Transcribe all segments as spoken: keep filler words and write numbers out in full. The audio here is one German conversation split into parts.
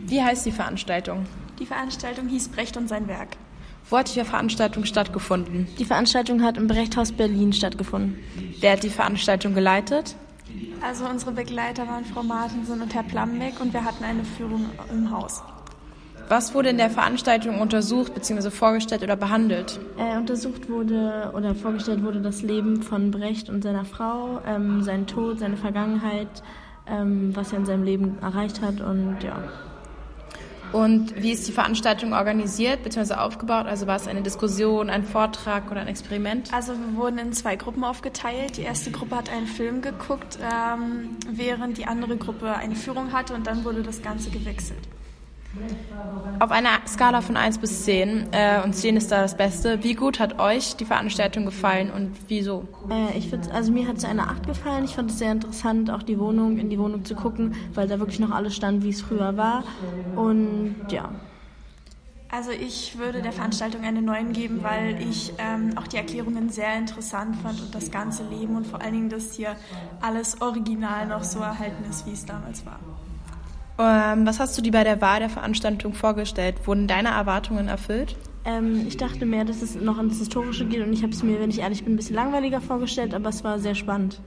Wie heißt die Veranstaltung? Die Veranstaltung hieß Brecht und sein Werk. Wo hat die Veranstaltung stattgefunden? Die Veranstaltung hat im Brechthaus Berlin stattgefunden. Wer hat die Veranstaltung geleitet? Also unsere Begleiter waren Frau Martensen und Herr Plambeck und wir hatten eine Führung im Haus. Was wurde in der Veranstaltung untersucht bzw. vorgestellt oder behandelt? Äh, untersucht wurde oder vorgestellt wurde das Leben von Brecht und seiner Frau, ähm, sein Tod, seine Vergangenheit, ähm, was er in seinem Leben erreicht hat und ja. Und wie ist die Veranstaltung organisiert bzw. aufgebaut? Also war es eine Diskussion, ein Vortrag oder ein Experiment? Also wir wurden in zwei Gruppen aufgeteilt. Die erste Gruppe hat einen Film geguckt, ähm, während die andere Gruppe eine Führung hatte und dann wurde das Ganze gewechselt. Auf einer Skala von eins bis zehn, äh, und zehn ist da das Beste, wie gut hat euch die Veranstaltung gefallen und wieso? Äh, ich würd, also mir hat es eine acht gefallen. Ich fand es sehr interessant, auch die Wohnung, in die Wohnung zu gucken, weil da wirklich noch alles stand, wie es früher war. Und ja. Also ich würde der Veranstaltung eine neun geben, weil ich ähm, auch die Erklärungen sehr interessant fand und das ganze Leben und vor allen Dingen, dass hier alles original noch so erhalten ist, wie es damals war. Ähm, was hast du dir bei der Wahl der Veranstaltung vorgestellt? Wurden deine Erwartungen erfüllt? Ähm, ich dachte mehr, dass es noch ins Historische geht und ich habe es mir, wenn ich ehrlich bin, ein bisschen langweiliger vorgestellt, aber es war sehr spannend.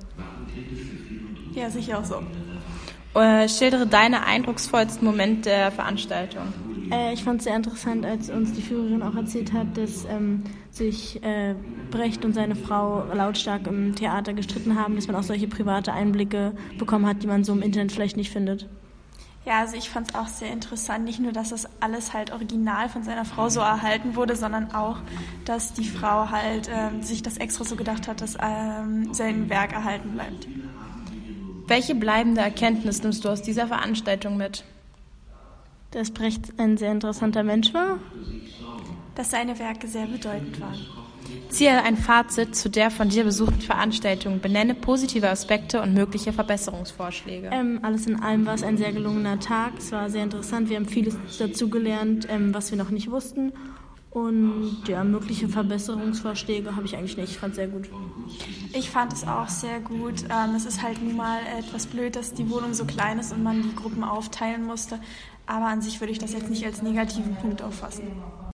Ja, sicher auch so. Äh, schildere deine eindrucksvollsten Momente der Veranstaltung. Äh, ich fand es sehr interessant, als uns die Führerin auch erzählt hat, dass ähm, sich äh, Brecht und seine Frau lautstark im Theater gestritten haben, dass man auch solche private Einblicke bekommen hat, die man so im Internet vielleicht nicht findet. Ja, also ich fand es auch sehr interessant, nicht nur, dass das alles halt original von seiner Frau so erhalten wurde, sondern auch, dass die Frau halt ähm, sich das extra so gedacht hat, dass ähm, sein Werk erhalten bleibt. Welche bleibende Erkenntnis nimmst du aus dieser Veranstaltung mit? Dass Brecht ein sehr interessanter Mensch war. Dass seine Werke sehr bedeutend waren. Ziehe ein Fazit zu der von dir besuchten Veranstaltung. Benenne positive Aspekte und mögliche Verbesserungsvorschläge. Ähm, alles in allem war es ein sehr gelungener Tag. Es war sehr interessant. Wir haben vieles dazugelernt, ähm, was wir noch nicht wussten. Und ja, mögliche Verbesserungsvorschläge habe ich eigentlich nicht. Ich fand es sehr gut. Ich fand es auch sehr gut. Ähm, es ist halt nun mal etwas blöd, dass die Wohnung so klein ist und man die Gruppen aufteilen musste. Aber an sich würde ich das jetzt nicht als negativen Punkt auffassen.